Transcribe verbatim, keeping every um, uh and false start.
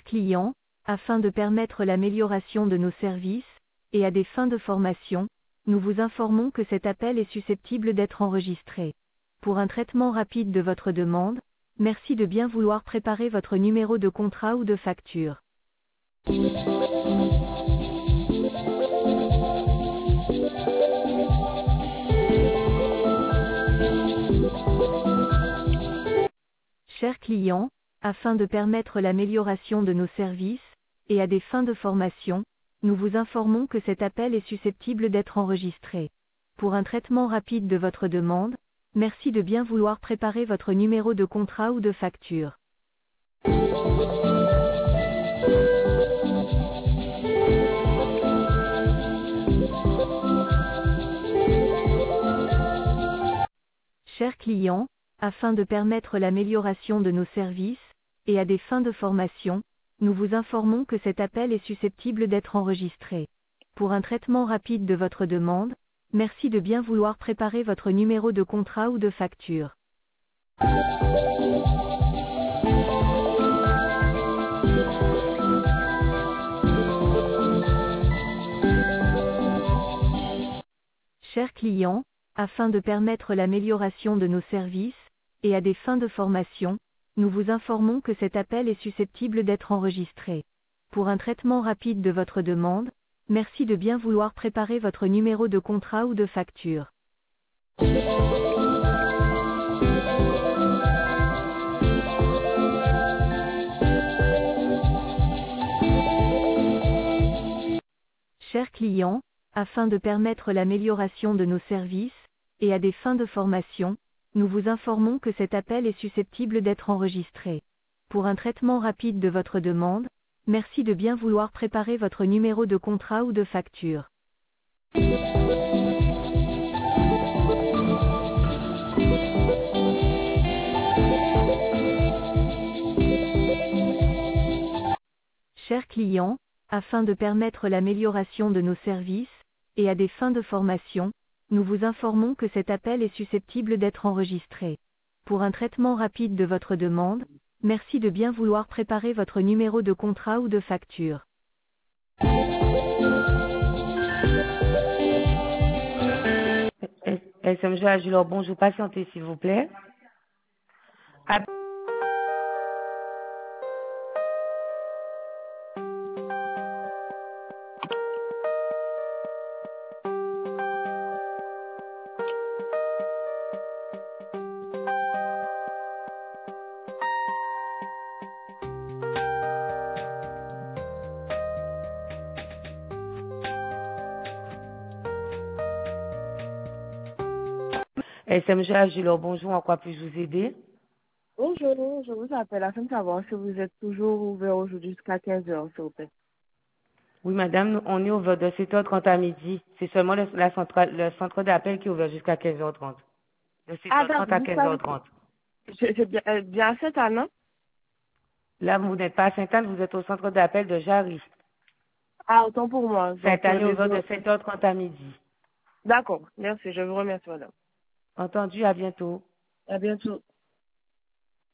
clients, afin de permettre l'amélioration de nos services, et à des fins de formation, nous vous informons que cet appel est susceptible d'être enregistré. Pour un traitement rapide de votre demande, merci de bien vouloir préparer votre numéro de contrat ou de facture. Chers clients, afin de permettre l'amélioration de nos services, et à des fins de formation, nous vous informons que cet appel est susceptible d'être enregistré. Pour un traitement rapide de votre demande, merci de bien vouloir préparer votre numéro de contrat ou de facture. Chers clients, afin de permettre l'amélioration de nos services, et à des fins de formation, nous vous informons que cet appel est susceptible d'être enregistré. Pour un traitement rapide de votre demande, merci de bien vouloir préparer votre numéro de contrat ou de facture. Chers clients, afin de permettre l'amélioration de nos services, et à des fins de formation, nous vous informons que cet appel est susceptible d'être enregistré. Pour un traitement rapide de votre demande, merci de bien vouloir préparer votre numéro de contrat ou de facture. Chers clients, afin de permettre l'amélioration de nos services, et à des fins de formation, nous vous informons que cet appel est susceptible d'être enregistré. Pour un traitement rapide de votre demande, merci de bien vouloir préparer votre numéro de contrat ou de facture. Chers clients, afin de permettre l'amélioration de nos services, et à des fins de formation, nous vous informons que cet appel est susceptible d'être enregistré. Pour un traitement rapide de votre demande, merci de bien vouloir préparer votre numéro de contrat ou de facture. S M G Agilor, bonjour, patientez s'il vous plaît. À... S M G Agilor, bonjour, en quoi puis-je vous aider? Bonjour, je vous appelle afin de savoir si vous êtes toujours ouvert aujourd'hui jusqu'à quinze heures, s'il vous plaît. Oui, madame, on est ouvert de sept heures trente à midi. C'est seulement le, la centrale, le centre d'appel qui est ouvert jusqu'à quinze heures trente. De sept heures trente Ah, à quinze heures trente. C'est bien, euh, bien à Sainte-Anne, non? Là, vous n'êtes pas à Sainte-Anne, vous êtes au centre d'appel de Jarry. Ah, autant pour moi. Donc, Sainte-Anne est euh, ouvert les- de sept heures trente à midi. D'accord, merci, je vous remercie, madame. Entendu, à bientôt. À bientôt.